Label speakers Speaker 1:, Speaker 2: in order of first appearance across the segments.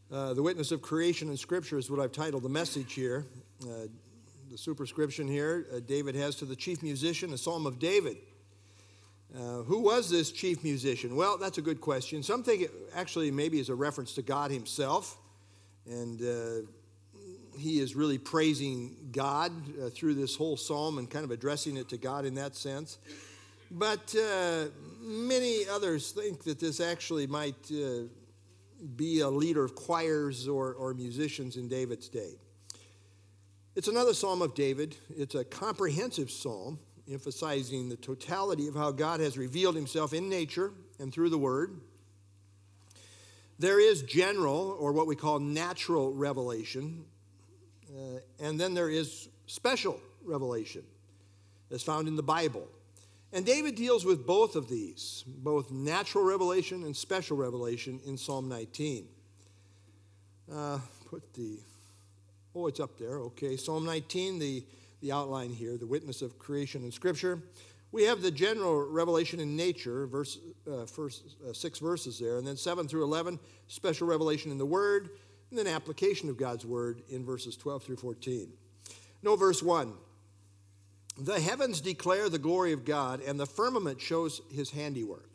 Speaker 1: The witness of creation in Scripture is what I've titled the message here. The superscription here, David has to the chief musician, a psalm of David. Who was this chief musician? Well, that's a good question. Some think it actually maybe is a reference to God himself, and he is really praising God through this whole psalm and kind of addressing it to God in that sense. But many others think that this actually might be a leader of choirs or musicians in David's day. It's another psalm of David. It's a comprehensive psalm, emphasizing the totality of how God has revealed himself in nature and through the Word. There is general, or what we call natural revelation, and then there is special revelation that's found in the Bible. And David deals with both of these, both natural revelation and special revelation in Psalm 19. It's up there. Okay, Psalm 19, the outline here, the witness of creation in Scripture. We have the general revelation in nature, first 6 verses there, and then 7 through 11, special revelation in the Word, and then application of God's Word in verses 12 through 14. Verse 1. The heavens declare the glory of God, and the firmament shows his handiwork.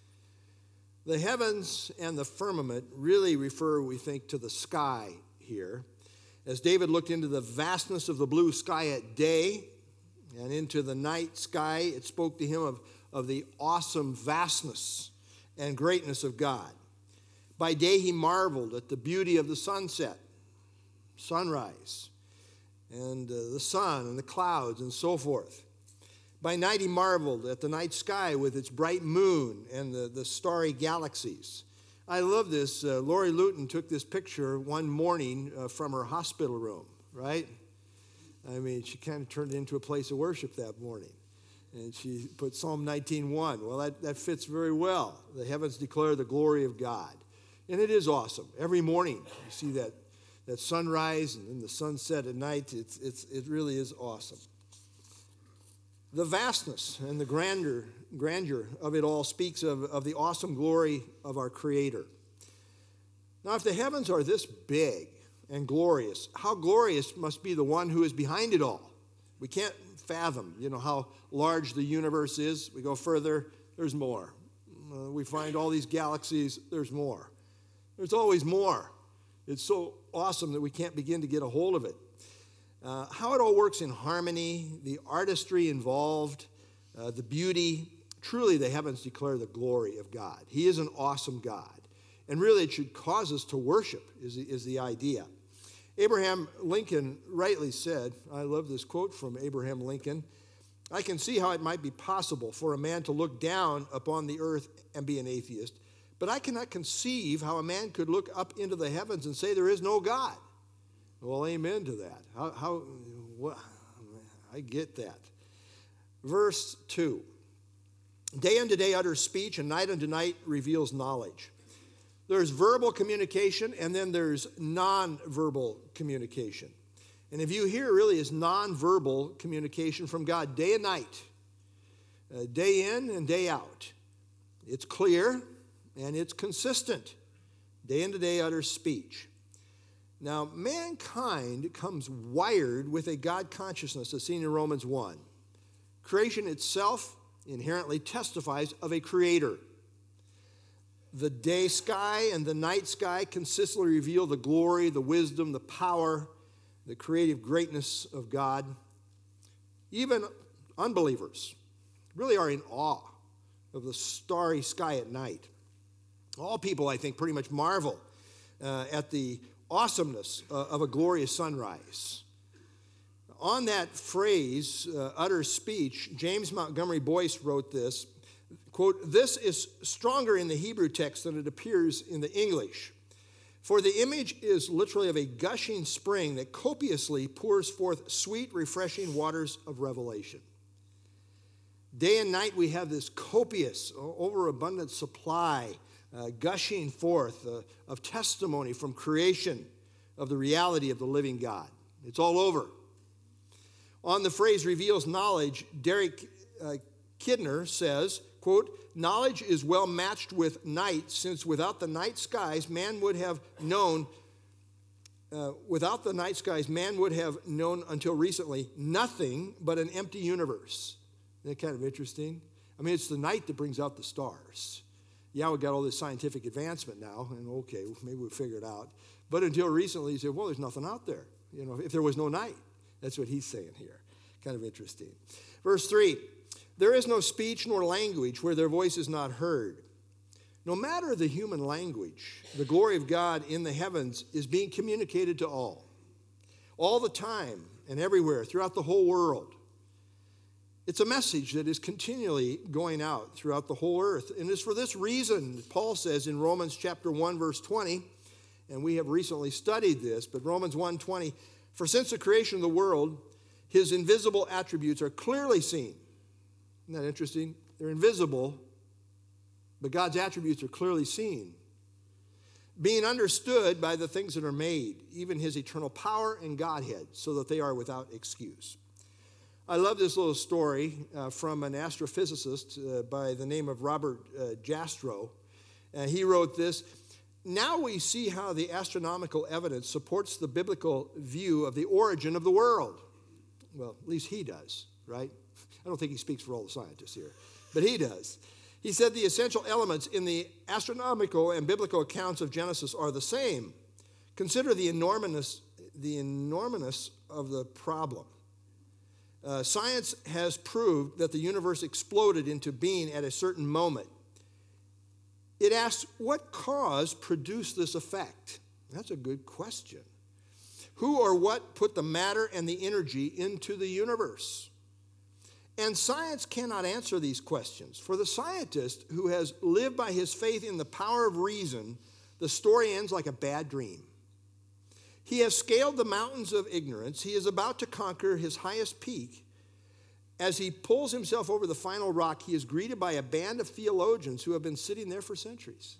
Speaker 1: The heavens and the firmament really refer, we think, to the sky here. As David looked into the vastness of the blue sky at day and into the night sky, it spoke to him of the awesome vastness and greatness of God. By day he marveled at the beauty of the sunset, sunrise, and the sun and the clouds and so forth. By night he marveled at the night sky with its bright moon and the starry galaxies. I love this. Lori Luton took this picture one morning from her hospital room, right? I mean, she kind of turned it into a place of worship that morning. And she put Psalm 19:1. Well, that fits very well. The heavens declare the glory of God. And it is awesome. Every morning you see that sunrise and then the sunset at night. It really is awesome. The vastness and the grandeur of it all speaks of the awesome glory of our Creator. Now, if the heavens are this big and glorious, how glorious must be the one who is behind it all? We can't fathom, how large the universe is. We go further, there's more. We find all these galaxies, there's more. There's always more. It's so awesome that we can't begin to get a hold of it. How it all works in harmony, the artistry involved, the beauty. Truly, the heavens declare the glory of God. He is an awesome God. And really, it should cause us to worship, is the idea. Abraham Lincoln rightly said, I love this quote from Abraham Lincoln, I can see how it might be possible for a man to look down upon the earth and be an atheist, but I cannot conceive how a man could look up into the heavens and say there is no God. Well, amen to that. I get that. Verse 2. Day unto day utters speech, and night unto night reveals knowledge. There's verbal communication, and then there's non-verbal communication. And the view here really is non-verbal communication from God day and night, day in and day out. It's clear, and it's consistent. Day unto day utters speech. Now, mankind comes wired with a God consciousness as seen in Romans 1. Creation itself inherently testifies of a creator. The day sky and the night sky consistently reveal the glory, the wisdom, the power, the creative greatness of God. Even unbelievers really are in awe of the starry sky at night. All people, I think, pretty much marvel at the awesomeness of a glorious sunrise. On that phrase, utter speech, James Montgomery Boyce wrote this, quote, this is stronger in the Hebrew text than it appears in the English. For the image is literally of a gushing spring that copiously pours forth sweet, refreshing waters of revelation. Day and night we have this copious, overabundant supply gushing forth of testimony from creation of the reality of the living God. It's all over. On the phrase reveals knowledge, Derek Kidner says, quote, knowledge is well matched with night, since without the night skies, man would have known until recently nothing but an empty universe. Isn't that kind of interesting? I mean, it's the night that brings out the stars. Yeah, we've got all this scientific advancement now, and okay, maybe we'll figure it out. But until recently, you said, well, there's nothing out there. You know, if there was no night. That's what he's saying here. Kind of interesting. Verse 3, there is no speech nor language where their voice is not heard. No matter the human language, the glory of God in the heavens is being communicated to all the time and everywhere, throughout the whole world. It's a message that is continually going out throughout the whole earth. And it's for this reason, Paul says in Romans chapter 1, verse 20, and we have recently studied this, but Romans 1:20, for since the creation of the world, his invisible attributes are clearly seen. Isn't that interesting? They're invisible, but God's attributes are clearly seen, being understood by the things that are made, even his eternal power and Godhead, so that they are without excuse. I love this little story from an astrophysicist by the name of Robert Jastrow. He wrote this, now we see how the astronomical evidence supports the biblical view of the origin of the world. Well, at least he does, right? I don't think he speaks for all the scientists here, but he does. He said the essential elements in the astronomical and biblical accounts of Genesis are the same. Consider the enormousness of the problem. Science has proved that the universe exploded into being at a certain moment. It asks, what cause produced this effect? That's a good question. Who or what put the matter and the energy into the universe? And science cannot answer these questions. For the scientist who has lived by his faith in the power of reason, the story ends like a bad dream. He has scaled the mountains of ignorance. He is about to conquer his highest peak. As he pulls himself over the final rock, he is greeted by a band of theologians who have been sitting there for centuries.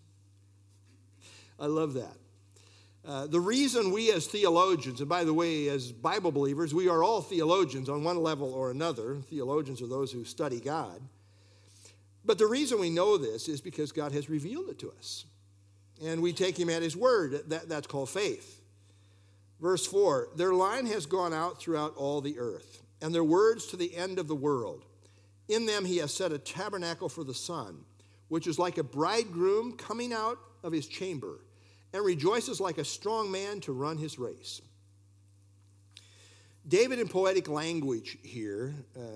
Speaker 1: I love that. The reason we as theologians, and by the way, as Bible believers, we are all theologians on one level or another. Theologians are those who study God. But the reason we know this is because God has revealed it to us. And we take him at his word. That's called faith. Verse 4, their line has gone out throughout all the earth, and their words to the end of the world. In them he has set a tabernacle for the sun, which is like a bridegroom coming out of his chamber, and rejoices like a strong man to run his race. David, in poetic language here,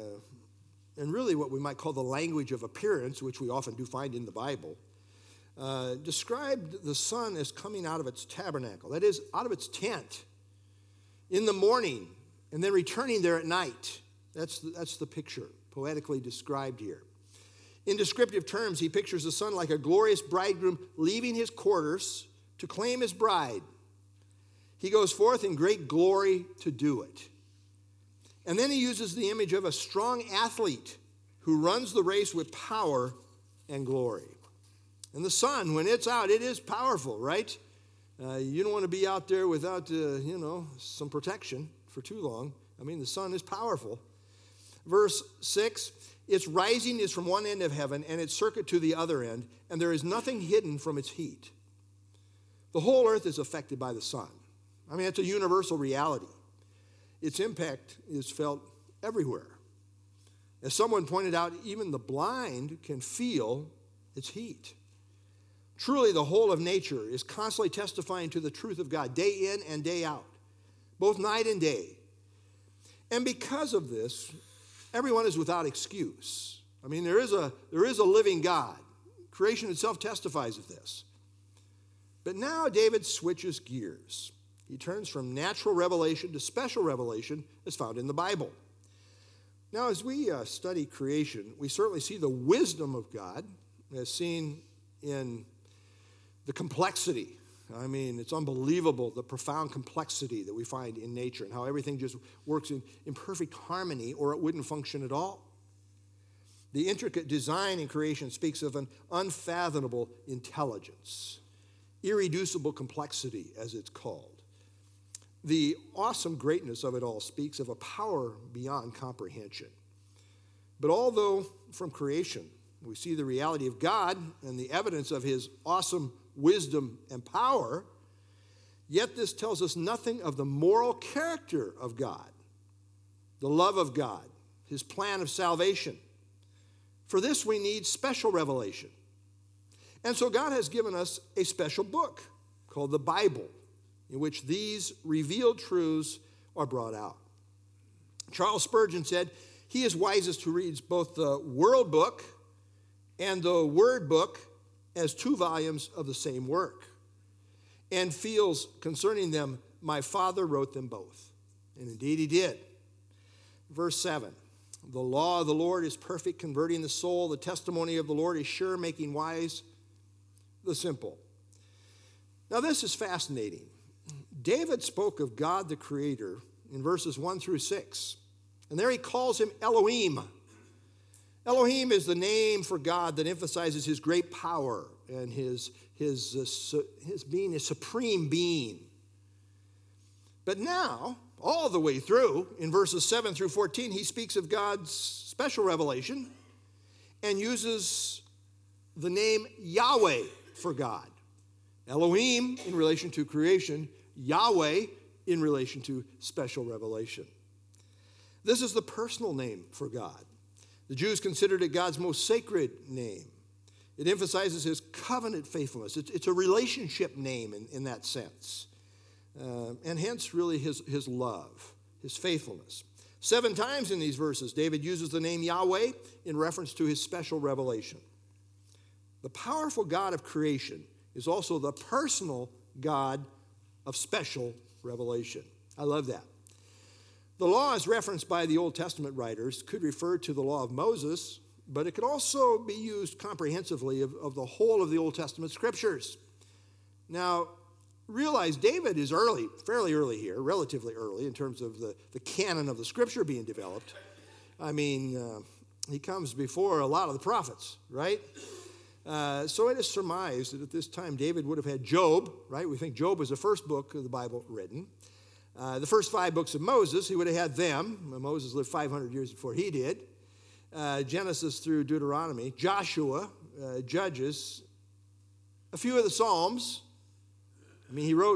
Speaker 1: and really what we might call the language of appearance, which we often do find in the Bible, described the sun as coming out of its tabernacle, that is, out of its tent, in the morning, and then returning there at night. That's the picture, poetically described here. In descriptive terms, he pictures the sun like a glorious bridegroom leaving his quarters to claim his bride. He goes forth in great glory to do it. And then he uses the image of a strong athlete who runs the race with power and glory. And the sun, when it's out, it is powerful, right? You don't want to be out there without, some protection for too long. I mean, the sun is powerful. Verse 6, its rising is from one end of heaven and its circuit to the other end, and there is nothing hidden from its heat. The whole earth is affected by the sun. I mean, it's a universal reality. Its impact is felt everywhere. As someone pointed out, even the blind can feel its heat. Truly, the whole of nature is constantly testifying to the truth of God, day in and day out, both night and day. And because of this, everyone is without excuse. I mean, there is a living God. Creation itself testifies of this. But now David switches gears. He turns from natural revelation to special revelation as found in the Bible. Now, as we study creation, we certainly see the wisdom of God as seen in the complexity. I mean, it's unbelievable, the profound complexity that we find in nature and how everything just works in perfect harmony or it wouldn't function at all. The intricate design in creation speaks of an unfathomable intelligence, irreducible complexity, as it's called. The awesome greatness of it all speaks of a power beyond comprehension. But although from creation We see the reality of God and the evidence of his awesome wisdom and power. Yet this tells us nothing of the moral character of God, the love of God, his plan of salvation. For this we need special revelation. And so God has given us a special book called the Bible, in which these revealed truths are brought out. Charles Spurgeon said, he is wisest who reads both the World Book and the Word Book as two volumes of the same work, and feels concerning them, my Father wrote them both. And indeed he did. Verse 7, the law of the Lord is perfect, converting the soul. The testimony of the Lord is sure, making wise the simple. Now this is fascinating. David spoke of God the Creator in verses 1 through 6. And there he calls him Elohim. Elohim is the name for God that emphasizes his great power and his being a supreme being. But now, all the way through, in verses 7 through 14, he speaks of God's special revelation and uses the name Yahweh for God. Elohim in relation to creation, Yahweh in relation to special revelation. This is the personal name for God. The Jews considered it God's most sacred name. It emphasizes his covenant faithfulness. It's a relationship name in that sense. And hence, really, his love, his faithfulness. 7 times in these verses, David uses the name Yahweh in reference to his special revelation. The powerful God of creation is also the personal God of special revelation. I love that. The law, as referenced by the Old Testament writers, could refer to the law of Moses, but it could also be used comprehensively of the whole of the Old Testament scriptures. Now, realize David is early, fairly early here, relatively early in terms of the canon of the scripture being developed. I mean, he comes before a lot of the prophets, right? So it is surmised that at this time David would have had Job, right? We think Job was the first book of the Bible written. The first 5 books of Moses, he would have had them. Moses lived 500 years before he did. Genesis through Deuteronomy, Joshua, Judges, a few of the Psalms. I mean, he wrote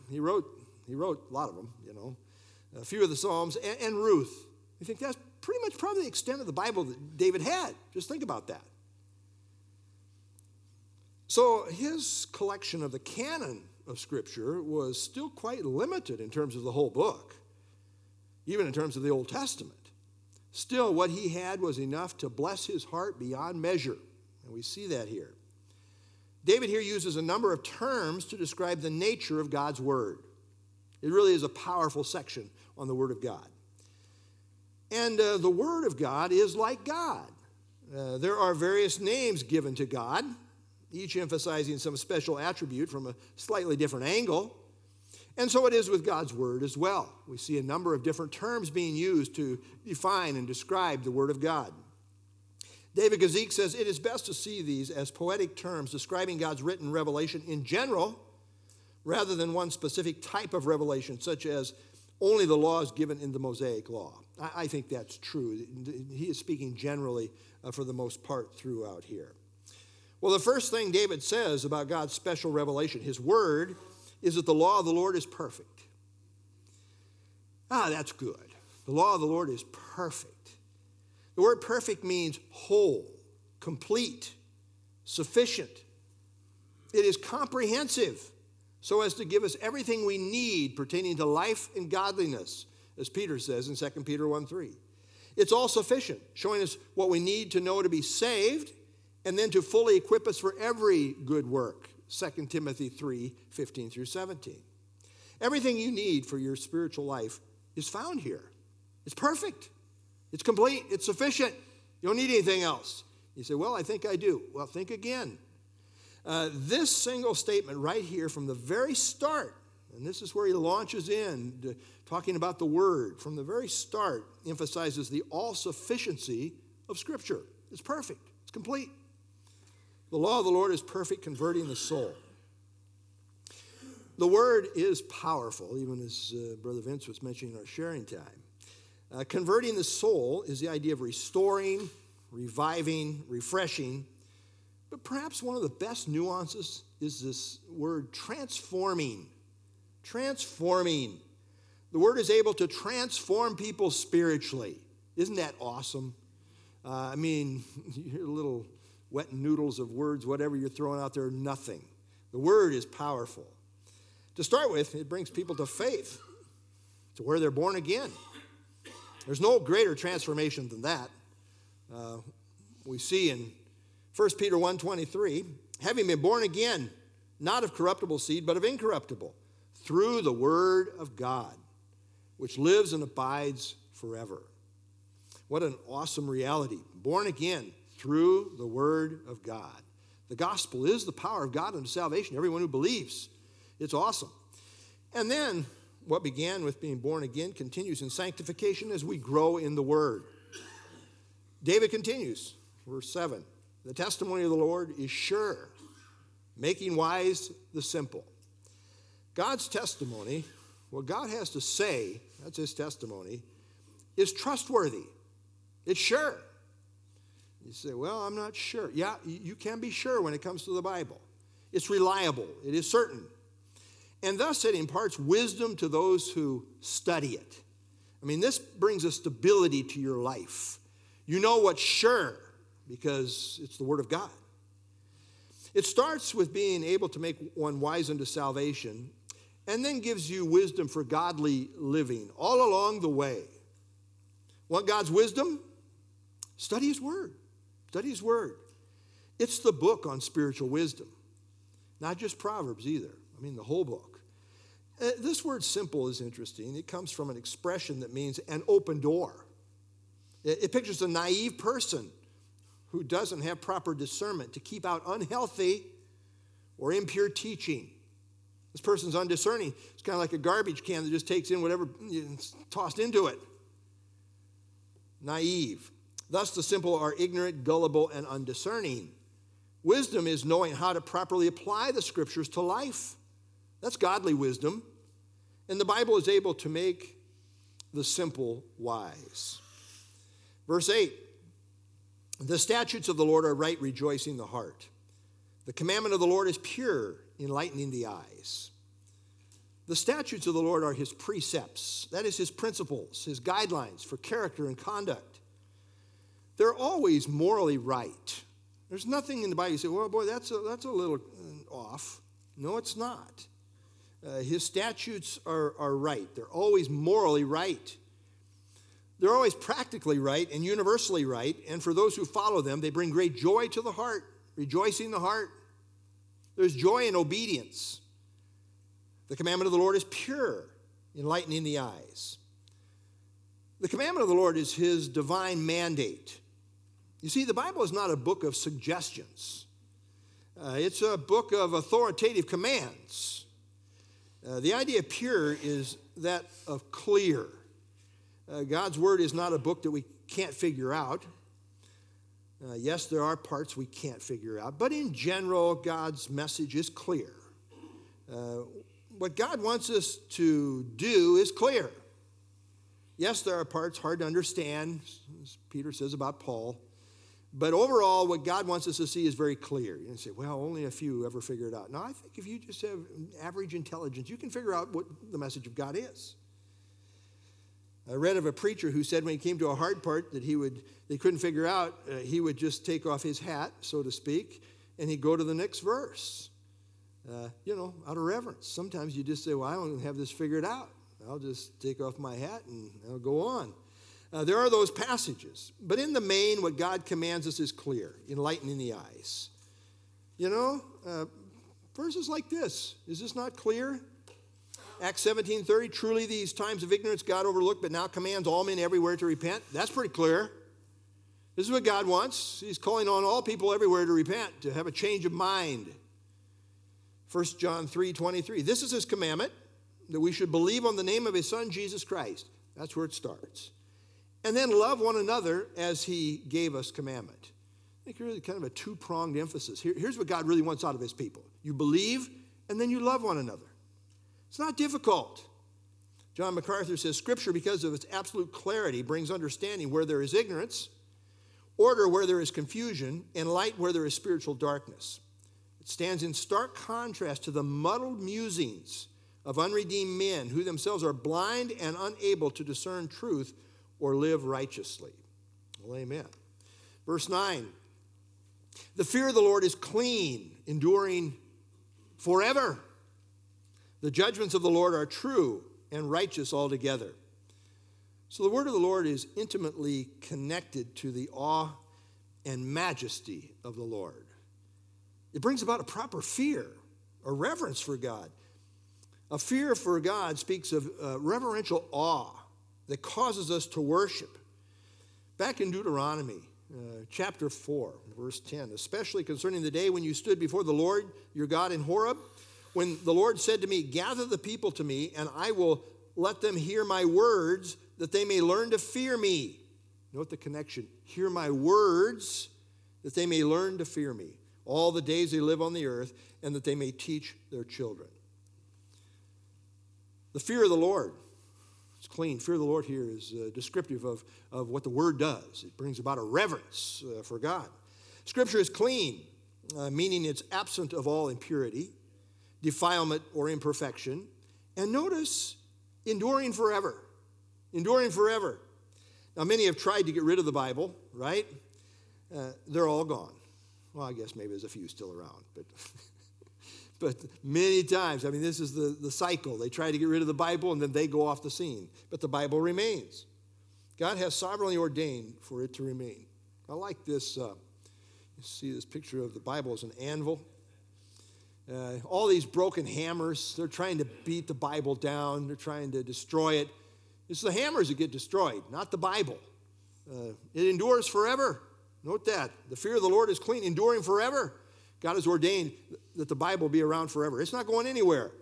Speaker 1: a lot of them, you know. A few of the Psalms, and Ruth. You think that's pretty much probably the extent of the Bible that David had. Just think about that. So his collection of the canon of Scripture was still quite limited in terms of the whole book, even in terms of the Old Testament. Still, what he had was enough to bless his heart beyond measure, and we see that here. David here uses a number of terms to describe the nature of God's Word. It really is a powerful section on the Word of God. And the Word of God is like God. There are various names given to God, each emphasizing some special attribute from a slightly different angle. And so it is with God's Word as well. We see a number of different terms being used to define and describe the Word of God. David Guzik says, it is best to see these as poetic terms describing God's written revelation in general, rather than one specific type of revelation, such as only the laws given in the Mosaic Law. I think that's true. He is speaking generally for the most part throughout here. Well, the first thing David says about God's special revelation, his word, is that the law of the Lord is perfect. That's good. The law of the Lord is perfect. The word perfect means whole, complete, sufficient. It is comprehensive, so as to give us everything we need pertaining to life and godliness, as Peter says in 2 Peter 1:3. It's all sufficient, showing us what we need to know to be saved, and then to fully equip us for every good work, 2 Timothy 3:15 through 17. Everything you need for your spiritual life is found here. It's perfect. It's complete. It's sufficient. You don't need anything else. You say, well, I think I do. Well, think again. This single statement right here from the very start, and this is where he launches in, talking about the Word, from the very start, emphasizes the all-sufficiency of Scripture. It's perfect. It's complete. The law of the Lord is perfect, converting the soul. The Word is powerful, even as Brother Vince was mentioning in our sharing time. Converting the soul is the idea of restoring, reviving, refreshing. But perhaps one of the best nuances is this word transforming. Transforming. The word is able to transform people spiritually. Isn't that awesome? Your little wet noodles of words, whatever you're throwing out there, nothing. The word is powerful. To start with, it brings people to faith, to where they're born again. There's no greater transformation than that. We see in 1 Peter 1:23, having been born again, not of corruptible seed, but of incorruptible, through the word of God, which lives and abides forever. What an awesome reality. Born again through the word of God. The gospel is the power of God unto salvation, everyone who believes. It's awesome. And then what began with being born again continues in sanctification as we grow in the word. David continues, verse 7. The testimony of the Lord is sure, making wise the simple. God's testimony, what God has to say, that's his testimony, is trustworthy. It's sure. You say, well, I'm not sure. Yeah, you can be sure when it comes to the Bible. It's reliable. It is certain. And thus it imparts wisdom to those who study it. This brings a stability to your life. You know what's sure because it's the Word of God. It starts with being able to make one wise unto salvation and then gives you wisdom for godly living all along the way. Want God's wisdom? Study His Word. Study His Word. It's the book on spiritual wisdom. Not just Proverbs either. The whole book. This word simple is interesting. It comes from an expression that means an open door. It pictures a naive person who doesn't have proper discernment to keep out unhealthy or impure teaching. This person's undiscerning. It's kind of like a garbage can that just takes in whatever is tossed into it. Naive. Thus the simple are ignorant, gullible, and undiscerning. Wisdom is knowing how to properly apply the scriptures to life. That's godly wisdom. And the Bible is able to make the simple wise. Verse 8, the statutes of the Lord are right, rejoicing the heart. The commandment of the Lord is pure, enlightening the eyes. The statutes of the Lord are his precepts. That is his principles, his guidelines for character and conduct. They're always morally right. There's nothing in the Bible you say, well, boy, that's a little off. No, it's not. His statutes are right. They're always morally right. They're always practically right and universally right. And for those who follow them, they bring great joy to the heart, rejoicing the heart. There's joy in obedience. The commandment of the Lord is pure, enlightening the eyes. The commandment of the Lord is his divine mandate. You see, the Bible is not a book of suggestions. It's a book of authoritative commands. The idea of pure is that of clear. God's word is not a book that we can't figure out. Yes, there are parts we can't figure out, but in general, God's message is clear. What God wants us to do is clear. Yes, there are parts hard to understand, as Peter says about Paul, but overall, what God wants us to see is very clear. You say, well, only a few ever figure it out. No, I think if you just have average intelligence, you can figure out what the message of God is. I read of a preacher who said when he came to a hard part that they couldn't figure out, he would just take off his hat, so to speak, and he'd go to the next verse. Out of reverence. Sometimes you just say, well, I don't have this figured out. I'll just take off my hat and I'll go on. There are those passages. But in the main, what God commands us is clear, enlightening the eyes. Verses like this. Is this not clear? Acts 17:30, truly these times of ignorance God overlooked, but now commands all men everywhere to repent. That's pretty clear. This is what God wants. He's calling on all people everywhere to repent, to have a change of mind. 1 John 3:23, this is his commandment, that we should believe on the name of his Son, Jesus Christ. That's where it starts. And then love one another as he gave us commandment. I think really kind of a two-pronged emphasis. Here's what God really wants out of his people. You believe, and then you love one another. It's not difficult. John MacArthur says, Scripture, because of its absolute clarity, brings understanding where there is ignorance, order where there is confusion, and light where there is spiritual darkness. It stands in stark contrast to the muddled musings of unredeemed men who themselves are blind and unable to discern truth or live righteously. Well, amen. Verse 9, the fear of the Lord is clean, enduring forever. The judgments of the Lord are true and righteous altogether. So the word of the Lord is intimately connected to the awe and majesty of the Lord. It brings about a proper fear, a reverence for God. A fear for God speaks of reverential awe that causes us to worship. Back in Deuteronomy chapter 4, verse 10, especially concerning the day when you stood before the Lord your God in Horeb, when the Lord said to me, gather the people to me, and I will let them hear my words, that they may learn to fear me. Note the connection. Hear my words, that they may learn to fear me all the days they live on the earth, and that they may teach their children. The fear of the Lord. It's clean. Fear of the Lord here is descriptive of what the word does. It brings about a reverence for God. Scripture is clean, meaning it's absent of all impurity, defilement, or imperfection. And notice, enduring forever. Enduring forever. Now, many have tried to get rid of the Bible, right? They're all gone. Well, I guess maybe there's a few still around, but many times, I mean, this is the cycle. They try to get rid of the Bible, and then they go off the scene. But the Bible remains. God has sovereignly ordained for it to remain. I like this. You see this picture of the Bible as an anvil. All these broken hammers, they're trying to beat the Bible down. They're trying to destroy it. It's the hammers that get destroyed, not the Bible. It endures forever. Note that. The fear of the Lord is clean, enduring forever. God has ordained that the Bible be around forever. It's not going anywhere.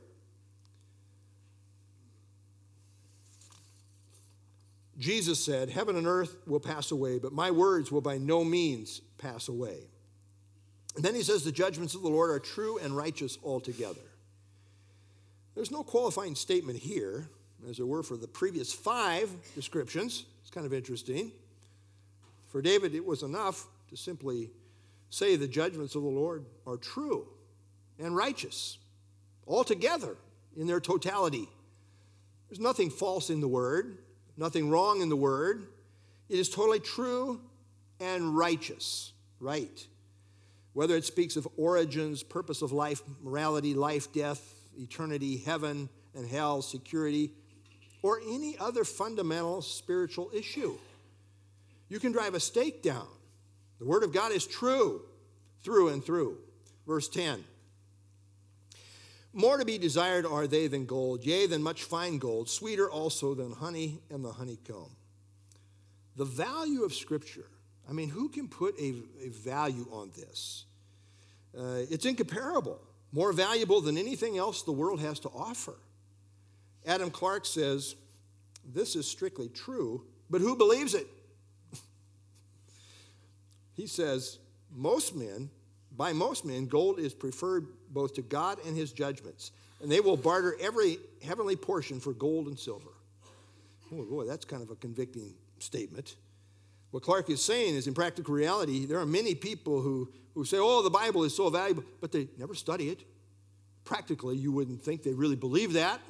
Speaker 1: Jesus said, heaven and earth will pass away, but my words will by no means pass away. And then he says the judgments of the Lord are true and righteous altogether. There's no qualifying statement here, as there were for the previous 5 descriptions. It's kind of interesting. For David, it was enough to simply say the judgments of the Lord are true and righteous altogether in their totality. There's nothing false in the word, nothing wrong in the word. It is totally true and righteous, right? Whether it speaks of origins, purpose of life, morality, life, death, eternity, heaven and hell, security, or any other fundamental spiritual issue. You can drive a stake down. The word of God is true through and through. Verse 10. More to be desired are they than gold, yea, than much fine gold, sweeter also than honey and the honeycomb. The value of Scripture. I mean, who can put a value on this? It's incomparable, more valuable than anything else the world has to offer. Adam Clark says, this is strictly true, but who believes it? He says, by most men, gold is preferred both to God and his judgments, and they will barter every heavenly portion for gold and silver. Oh boy, that's kind of a convicting statement. What Clark is saying is, in practical reality, there are many people who say, oh, the Bible is so valuable, but they never study it. Practically, you wouldn't think they really believe that.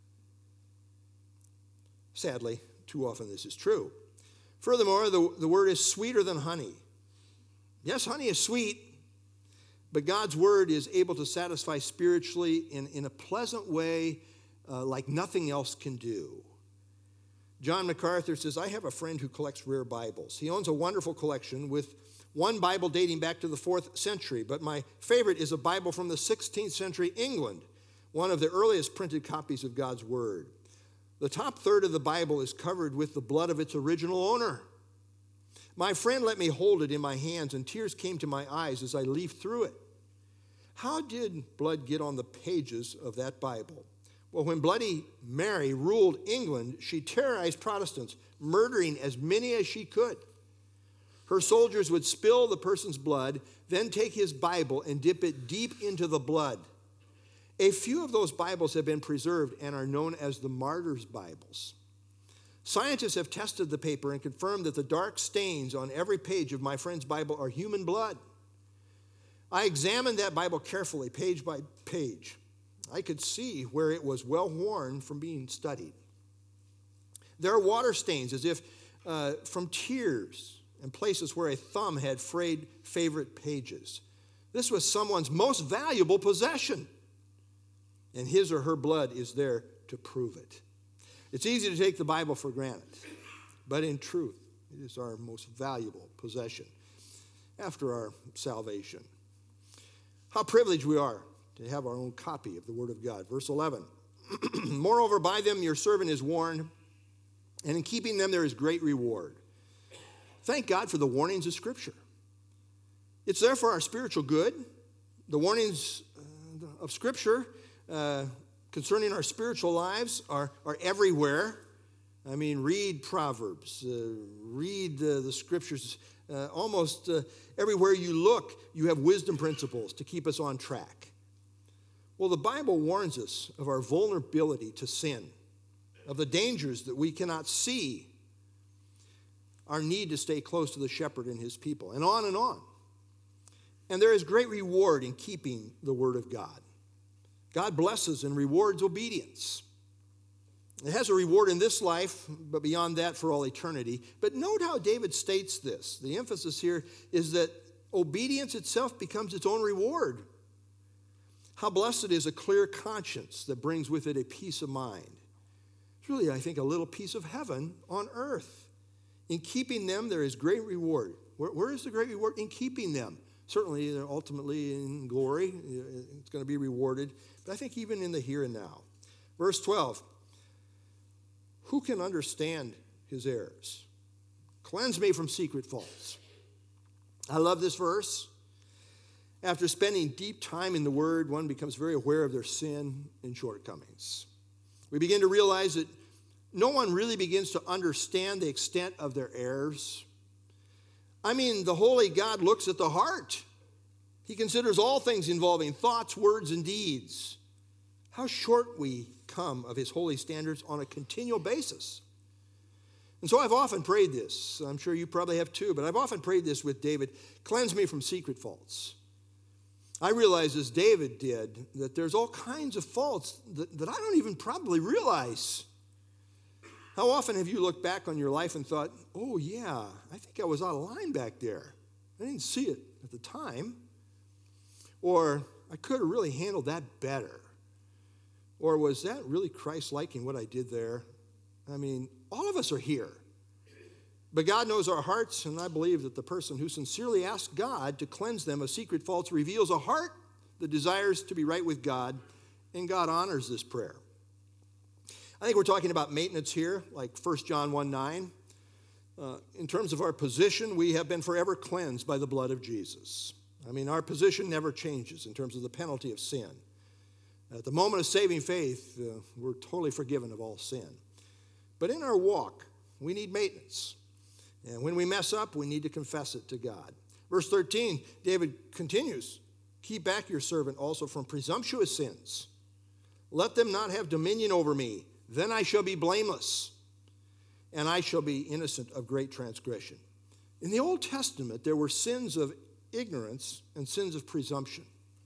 Speaker 1: Sadly, too often this is true. Furthermore, the word is sweeter than honey. Yes, honey is sweet, but God's word is able to satisfy spiritually in a pleasant way like nothing else can do. John MacArthur says, I have a friend who collects rare Bibles. He owns a wonderful collection with one Bible dating back to the 4th century, but my favorite is a Bible from the 16th century England, one of the earliest printed copies of God's word. The top third of the Bible is covered with the blood of its original owner. My friend let me hold it in my hands, and tears came to my eyes as I leafed through it. How did blood get on the pages of that Bible? Well, when Bloody Mary ruled England, she terrorized Protestants, murdering as many as she could. Her soldiers would spill the person's blood, then take his Bible and dip it deep into the blood. A few of those Bibles have been preserved and are known as the Martyrs' Bibles. Scientists have tested the paper and confirmed that the dark stains on every page of my friend's Bible are human blood. I examined that Bible carefully, page by page. I could see where it was well worn from being studied. There are water stains as if from tears and places where a thumb had frayed favorite pages. This was someone's most valuable possession, and his or her blood is there to prove it. It's easy to take the Bible for granted, but in truth, it is our most valuable possession after our salvation. How privileged we are to have our own copy of the Word of God. Verse 11, moreover, by them your servant is warned, and in keeping them there is great reward. Thank God for the warnings of Scripture. It's there for our spiritual good. The warnings of Scripture concerning our spiritual lives are everywhere. I mean, read Proverbs, read the Scriptures. Almost everywhere you look, you have wisdom principles to keep us on track. Well, the Bible warns us of our vulnerability to sin, of the dangers that we cannot see, our need to stay close to the shepherd and his people, and on and on. And there is great reward in keeping the Word of God. God blesses and rewards obedience. It has a reward in this life, but beyond that for all eternity. But note how David states this. The emphasis here is that obedience itself becomes its own reward. How blessed is a clear conscience that brings with it a peace of mind. It's really, I think, a little piece of heaven on earth. In keeping them, there is great reward. Where is the great reward? In keeping them. Certainly, ultimately in glory, it's going to be rewarded. But I think even in the here and now. Verse 12. Who can understand his errors? Cleanse me from secret faults. I love this verse. After spending deep time in the Word, one becomes very aware of their sin and shortcomings. We begin to realize that no one really begins to understand the extent of their errors. I mean, the holy God looks at the heart. He considers all things involving thoughts, words, and deeds. How short we come of his holy standards on a continual basis. And so I've often prayed this. I'm sure you probably have too, but I've often prayed this with David. Cleanse me from secret faults. I realize, as David did, that there's all kinds of faults that I don't even probably realize. How often have you looked back on your life and thought, oh yeah, I think I was out of line back there. I didn't see it at the time. Or I could have really handled that better. Or was that really Christ-like in what I did there? I mean, all of us are here. But God knows our hearts, and I believe that the person who sincerely asks God to cleanse them of secret faults reveals a heart that desires to be right with God, and God honors this prayer. I think we're talking about maintenance here, like 1 John 1:9. In terms of our position, we have been forever cleansed by the blood of Jesus. I mean, our position never changes in terms of the penalty of sin. At the moment of saving faith, we're totally forgiven of all sin. But in our walk, we need maintenance. And when we mess up, we need to confess it to God. Verse 13, David continues, keep back your servant also from presumptuous sins. Let them not have dominion over me. Then I shall be blameless, and I shall be innocent of great transgression. In the Old Testament, there were sins of ignorance and sins of presumption.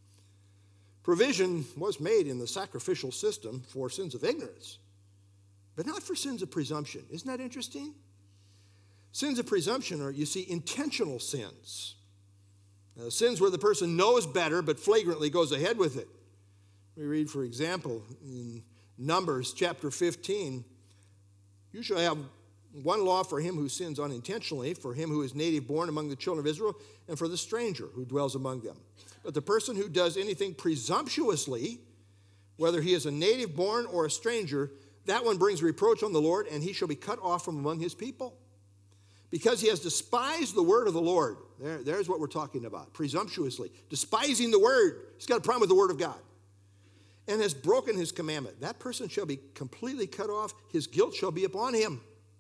Speaker 1: Provision was made in the sacrificial system for sins of ignorance, but not for sins of presumption. Isn't that interesting? Sins of presumption are, you see, intentional sins. Sins where the person knows better but flagrantly goes ahead with it. We read, for example, in Numbers chapter 15, you shall have one law for him who sins unintentionally, for him who is native born among the children of Israel, and for the stranger who dwells among them. But the person who does anything presumptuously, whether he is a native born or a stranger, that one brings reproach on the Lord, and he shall be cut off from among his people. Because he has despised the word of the Lord. There's what we're talking about, presumptuously. Despising the word. He's got a problem with the word of God. And has broken his commandment. That person shall be completely cut off. His guilt shall be upon him.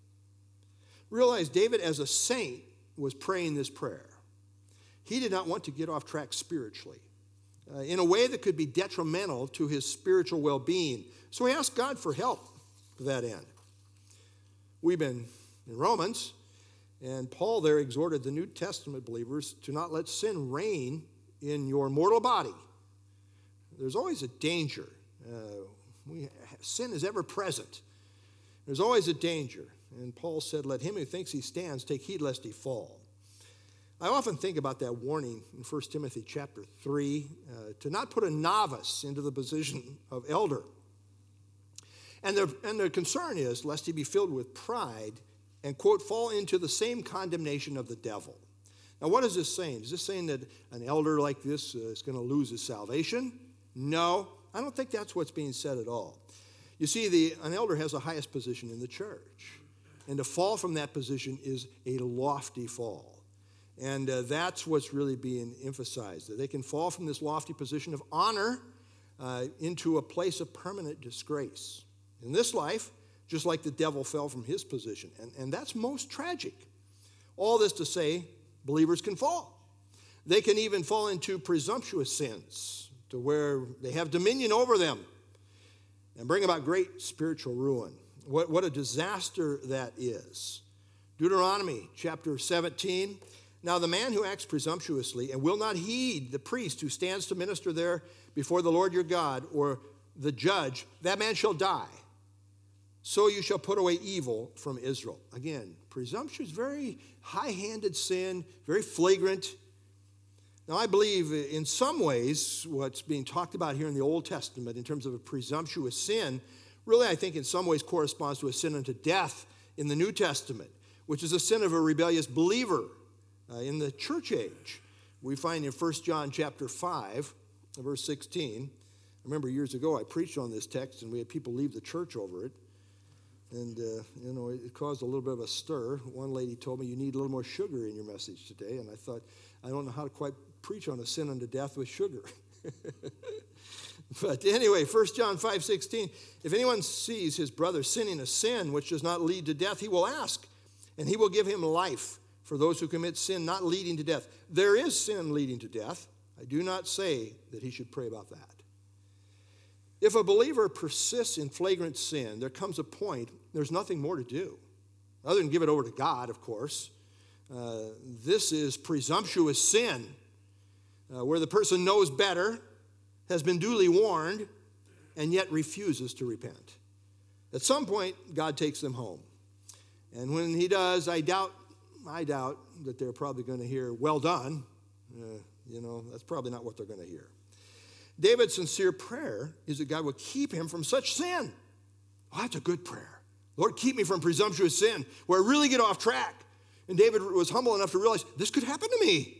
Speaker 1: Realize David, as a saint, was praying this prayer. He did not want to get off track spiritually in a way that could be detrimental to his spiritual well-being. So he asked God for help to that end. We've been in Romans, and Paul there exhorted the New Testament believers to not let sin reign in your mortal body. There's always a danger. Sin is ever present. There's always a danger. And Paul said, let him who thinks he stands take heed lest he fall. I often think about that warning in 1 Timothy chapter 3, to not put a novice into the position of elder. And the concern is lest he be filled with pride and, quote, fall into the same condemnation of the devil. Now, what is this saying? Is this saying that an elder like this is going to lose his salvation? No, I don't think that's what's being said at all. You see, an elder has the highest position in the church. And to fall from that position is a lofty fall. And that's what's really being emphasized, that they can fall from this lofty position of honor into a place of permanent disgrace. In this life, just like the devil fell from his position. And that's most tragic. All this to say, believers can fall. They can even fall into presumptuous sins to where they have dominion over them and bring about great spiritual ruin. What a disaster that is. Deuteronomy chapter 17. Now the man who acts presumptuously and will not heed the priest who stands to minister there before the Lord your God or the judge, that man shall die. So you shall put away evil from Israel. Again, presumption is very high-handed sin, very flagrant. Now, I believe in some ways what's being talked about here in the Old Testament in terms of a presumptuous sin, really I think in some ways corresponds to a sin unto death in the New Testament, which is a sin of a rebellious believer in the church age. We find in 1 John chapter 5, verse 16. I remember years ago I preached on this text and we had people leave the church over it. And, it caused a little bit of a stir. One lady told me, you need a little more sugar in your message today. And I thought, I don't know how to quite preach on a sin unto death with sugar. But anyway, 1 John 5:16, if anyone sees his brother sinning a sin which does not lead to death, he will ask, and he will give him life for those who commit sin not leading to death. There is sin leading to death. I do not say that he should pray about that. If a believer persists in flagrant sin, there comes a point there's nothing more to do, other than give it over to God, of course. This is presumptuous sin, where the person knows better, has been duly warned, and yet refuses to repent. At some point, God takes them home. And when he does, I doubt that they're probably going to hear, well done. That's probably not what they're going to hear. David's sincere prayer is that God would keep him from such sin. Oh, that's a good prayer. Lord, keep me from presumptuous sin, where I really get off track. And David was humble enough to realize this could happen to me.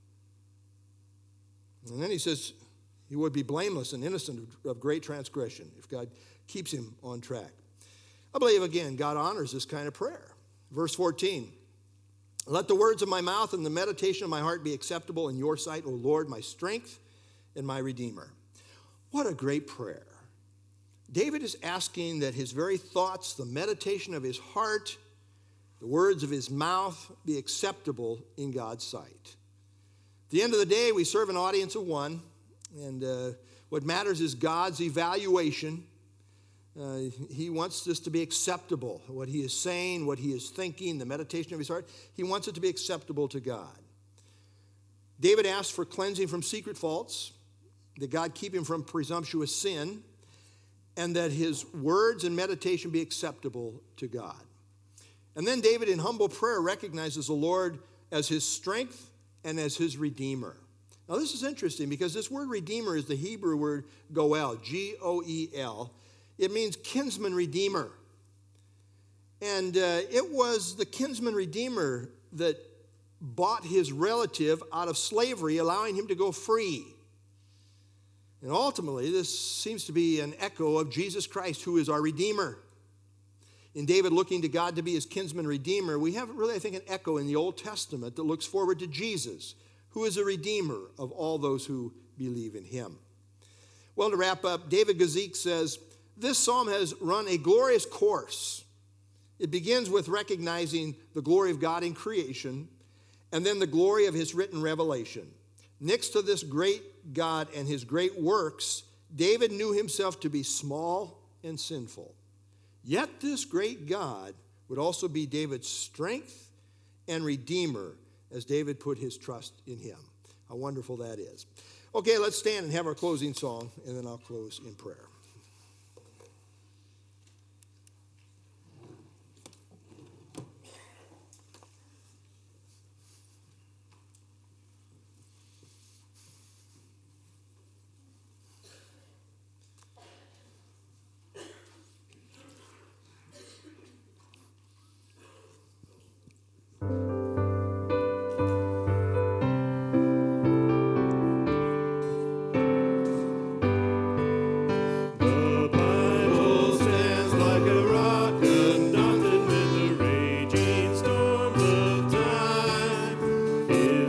Speaker 1: And then he says he would be blameless and innocent of great transgression if God keeps him on track. I believe, again, God honors this kind of prayer. Verse 14, let the words of my mouth and the meditation of my heart be acceptable in your sight, O Lord, my strength and my Redeemer. What a great prayer. David is asking that his very thoughts, the meditation of his heart, the words of his mouth be acceptable in God's sight. At the end of the day, we serve an audience of one, and what matters is God's evaluation. He wants this to be acceptable. What he is saying, what he is thinking, the meditation of his heart, he wants it to be acceptable to God. David asked for cleansing from secret faults, that God keep him from presumptuous sin, and that his words and meditation be acceptable to God. And then David, in humble prayer, recognizes the Lord as his strength and as his Redeemer. Now, this is interesting because this word Redeemer is the Hebrew word goel, G-O-E-L. It means kinsman redeemer. And it was the kinsman redeemer that bought his relative out of slavery, allowing him to go free. And ultimately, this seems to be an echo of Jesus Christ, who is our Redeemer. In David looking to God to be his kinsman redeemer, we have really, I think, an echo in the Old Testament that looks forward to Jesus, who is a redeemer of all those who believe in him. Well, to wrap up, David Guzik says, this psalm has run a glorious course. It begins with recognizing the glory of God in creation, and then the glory of his written revelation. Next to this great God and his great works, David knew himself to be small and sinful. Yet this great God would also be David's strength and redeemer as David put his trust in him. How wonderful that is. Okay, let's stand and have our closing song, and then I'll close in prayer.